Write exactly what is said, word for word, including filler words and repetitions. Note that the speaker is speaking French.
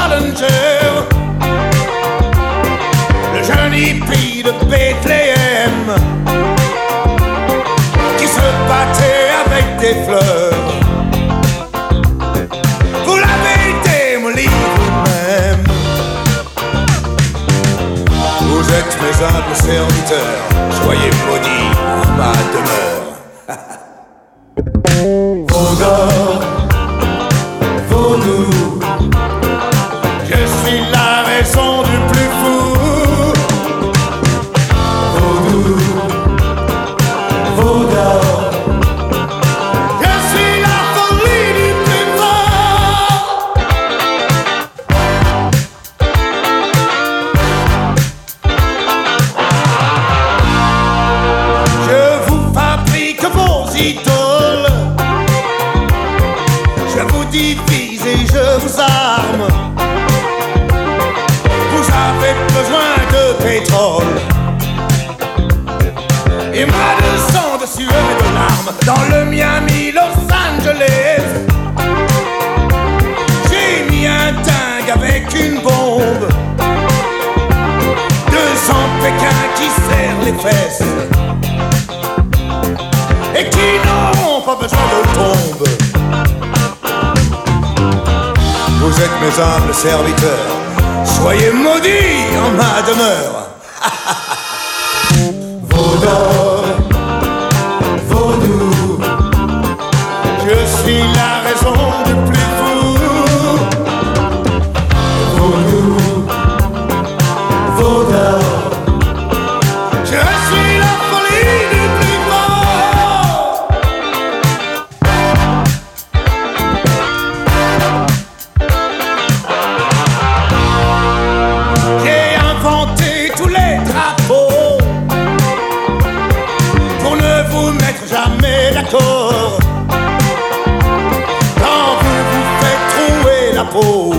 challenger, le jeune hippie de Bethléem qui se battait avec des fleurs. Vous l'avez été, mon livre même. Vous êtes mes humbles serviteurs, soyez maudits en ma demeure. Vos d'or, vos doux, je suis la raison du plus fou. Vos doux, vos d'or, je suis la folie du plus fort. Je vous fabrique vos idoles, je vous divise et je vous arme. Vous avez besoin de pétrole et moi de sang, de sueur et de larmes. Dans le Miami, Los Angeles, j'ai mis un dingue avec une bombe. Deux cents Pékin qui serrent les fesses et qui n'auront pas besoin de tombe. Vous êtes mes humbles serviteurs, soyez maudits en ma demeure. Vos d'or, vos doux, je suis la raison du plus fou. Vos doux, vos d'or, je suis la folie du plus fort. J'ai inventé tous les drapeaux pour ne vous mettre jamais d'accord. Quand vous vous faites trouer la peau,